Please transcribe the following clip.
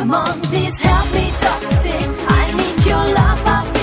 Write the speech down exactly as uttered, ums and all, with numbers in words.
Come on, please help me talk today. I need your love.